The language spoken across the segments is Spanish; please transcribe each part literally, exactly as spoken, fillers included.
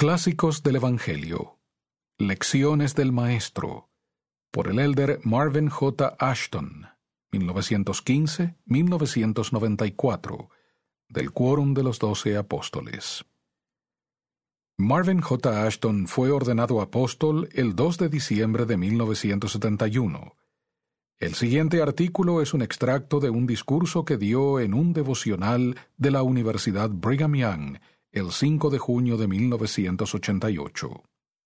Clásicos del Evangelio. Lecciones del Maestro. Por el elder Marvin J. Ashton, mil novecientos quince a mil novecientos noventa y cuatro, del Quórum de los Doce Apóstoles. Marvin J. Ashton fue ordenado apóstol el dos de diciembre de mil novecientos setenta y uno. El siguiente artículo es un extracto de un discurso que dio en un devocional de la Universidad Brigham Young el cinco de junio de mil novecientos ochenta y ocho.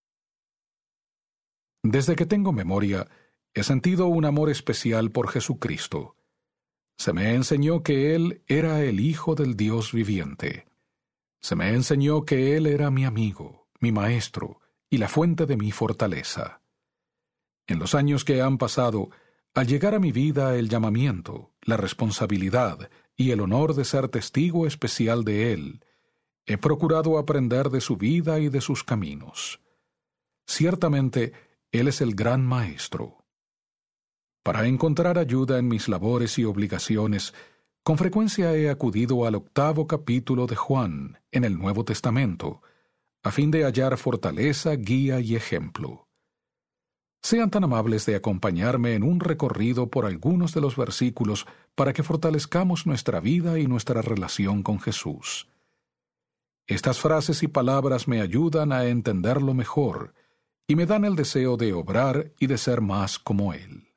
Desde que tengo memoria, he sentido un amor especial por Jesucristo. Se me enseñó que Él era el Hijo del Dios viviente. Se me enseñó que Él era mi amigo, mi maestro y la fuente de mi fortaleza. En los años que han pasado, al llegar a mi vida el llamamiento, la responsabilidad y el honor de ser testigo especial de Él, he procurado aprender de su vida y de sus caminos. Ciertamente, Él es el gran Maestro. Para encontrar ayuda en mis labores y obligaciones, con frecuencia he acudido al octavo capítulo de Juan, en el Nuevo Testamento, a fin de hallar fortaleza, guía y ejemplo. Sean tan amables de acompañarme en un recorrido por algunos de los versículos para que fortalezcamos nuestra vida y nuestra relación con Jesús. Estas frases y palabras me ayudan a entenderlo mejor y me dan el deseo de obrar y de ser más como Él.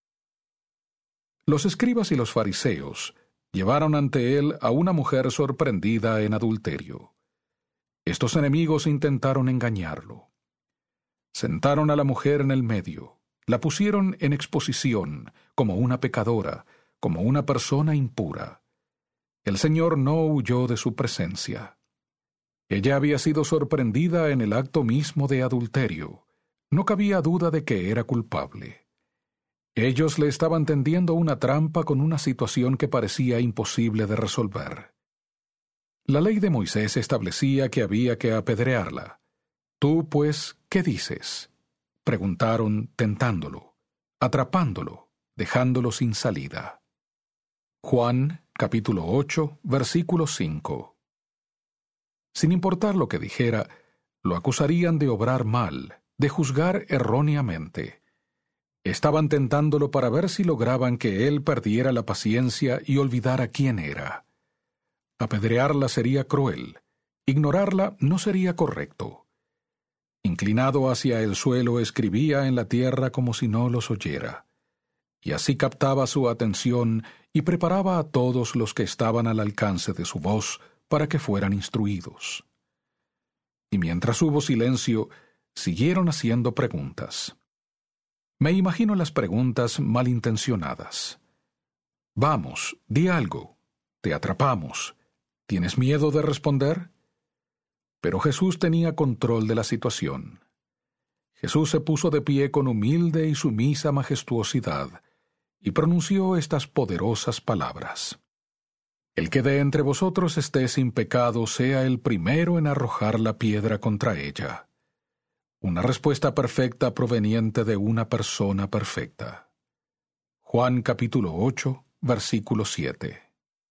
Los escribas y los fariseos llevaron ante Él a una mujer sorprendida en adulterio. Estos enemigos intentaron engañarlo. Sentaron a la mujer en el medio, la pusieron en exposición como una pecadora, como una persona impura. El Señor no huyó de su presencia. Ella había sido sorprendida en el acto mismo de adulterio. No cabía duda de que era culpable. Ellos le estaban tendiendo una trampa con una situación que parecía imposible de resolver. La ley de Moisés establecía que había que apedrearla. Tú, pues, ¿qué dices? Preguntaron tentándolo, atrapándolo, dejándolo sin salida. Juan, capítulo ocho, versículo cinco. Sin importar lo que dijera, lo acusarían de obrar mal, de juzgar erróneamente. Estaban tentándolo para ver si lograban que él perdiera la paciencia y olvidara quién era. Apedrearla sería cruel, ignorarla no sería correcto. Inclinado hacia el suelo, escribía en la tierra como si no los oyera. Y así captaba su atención y preparaba a todos los que estaban al alcance de su voz para que fueran instruidos. Y mientras hubo silencio, siguieron haciendo preguntas. Me imagino las preguntas malintencionadas. Vamos, di algo. Te atrapamos. ¿Tienes miedo de responder? Pero Jesús tenía control de la situación. Jesús se puso de pie con humilde y sumisa majestuosidad y pronunció estas poderosas palabras. El que de entre vosotros esté sin pecado sea el primero en arrojar la piedra contra ella. Una respuesta perfecta proveniente de una persona perfecta. Juan capítulo ocho, versículo siete.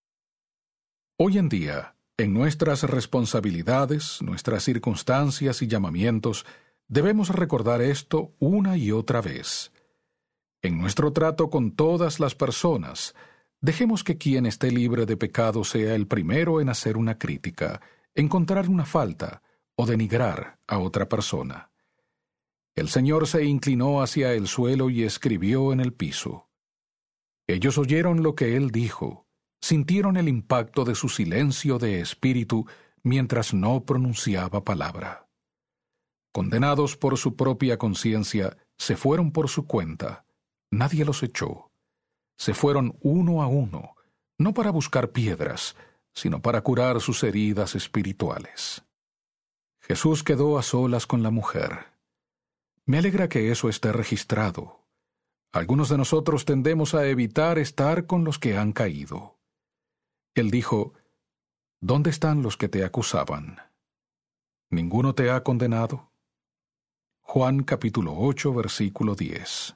Hoy en día, en nuestras responsabilidades, nuestras circunstancias y llamamientos, debemos recordar esto una y otra vez. En nuestro trato con todas las personas, dejemos que quien esté libre de pecado sea el primero en hacer una crítica, encontrar una falta o denigrar a otra persona. El Señor se inclinó hacia el suelo y escribió en el piso. Ellos oyeron lo que Él dijo, sintieron el impacto de su silencio de espíritu mientras no pronunciaba palabra. Condenados por su propia conciencia, se fueron por su cuenta. Nadie los echó. Se fueron uno a uno, no para buscar piedras, sino para curar sus heridas espirituales. Jesús quedó a solas con la mujer. Me alegra que eso esté registrado. Algunos de nosotros tendemos a evitar estar con los que han caído. Él dijo, ¿dónde están los que te acusaban? ¿Ninguno te ha condenado? Juan capítulo ocho, versículo diez.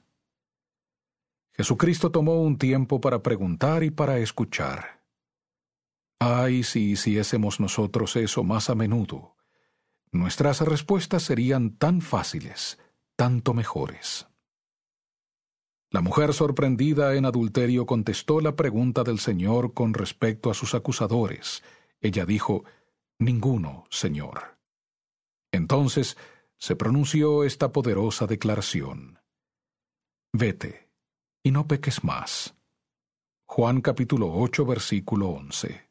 Jesucristo tomó un tiempo para preguntar y para escuchar. Ay, si hiciésemos nosotros eso más a menudo. nuestras respuestas serían tan fáciles, tanto mejores. La mujer sorprendida en adulterio contestó la pregunta del Señor con respecto a sus acusadores. Ella dijo, «Ninguno, Señor». Entonces se pronunció esta poderosa declaración: «Vete, y no peques más». Juan capítulo ocho, versículo once.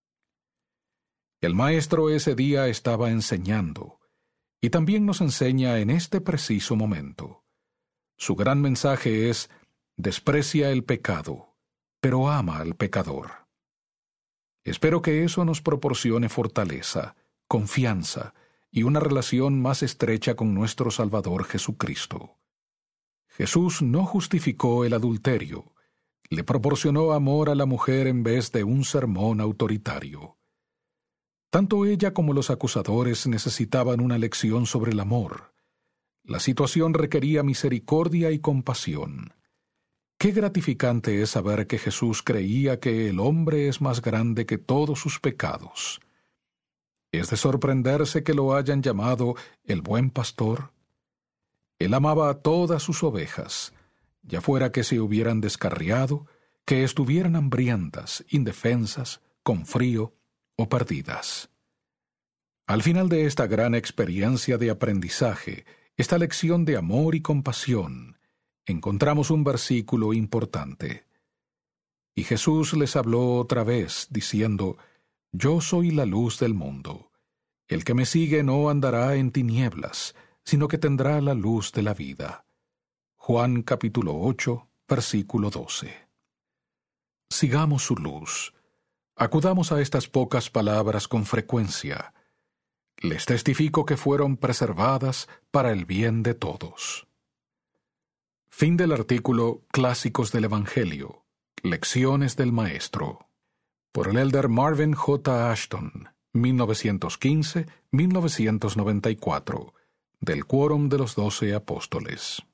El Maestro ese día estaba enseñando, y también nos enseña en este preciso momento. Su gran mensaje es: desprecia el pecado, pero ama al pecador. Espero que eso nos proporcione fortaleza, confianza y una relación más estrecha con nuestro Salvador Jesucristo. Jesús no justificó el adulterio, le proporcionó amor a la mujer en vez de un sermón autoritario. Tanto ella como los acusadores necesitaban una lección sobre el amor. La situación requería misericordia y compasión. Qué gratificante es saber que Jesús creía que el hombre es más grande que todos sus pecados. Es de sorprenderse que lo hayan llamado el buen pastor. Él amaba a todas sus ovejas, ya fuera que se hubieran descarriado, que estuvieran hambrientas, indefensas, con frío o perdidas. Al final de esta gran experiencia de aprendizaje, esta lección de amor y compasión, encontramos un versículo importante. Y Jesús les habló otra vez, diciendo, «Yo soy la luz del mundo. El que me sigue no andará en tinieblas, sino que tendrá la luz de la vida». Juan capítulo ocho, versículo doce. Sigamos su luz. Acudamos a estas pocas palabras con frecuencia. Les testifico que fueron preservadas para el bien de todos. Fin del artículo Clásicos del Evangelio. Lecciones del Maestro. Por el elder Marvin J. Ashton, mil novecientos quince a mil novecientos noventa y cuatro, del Quórum de los Doce Apóstoles.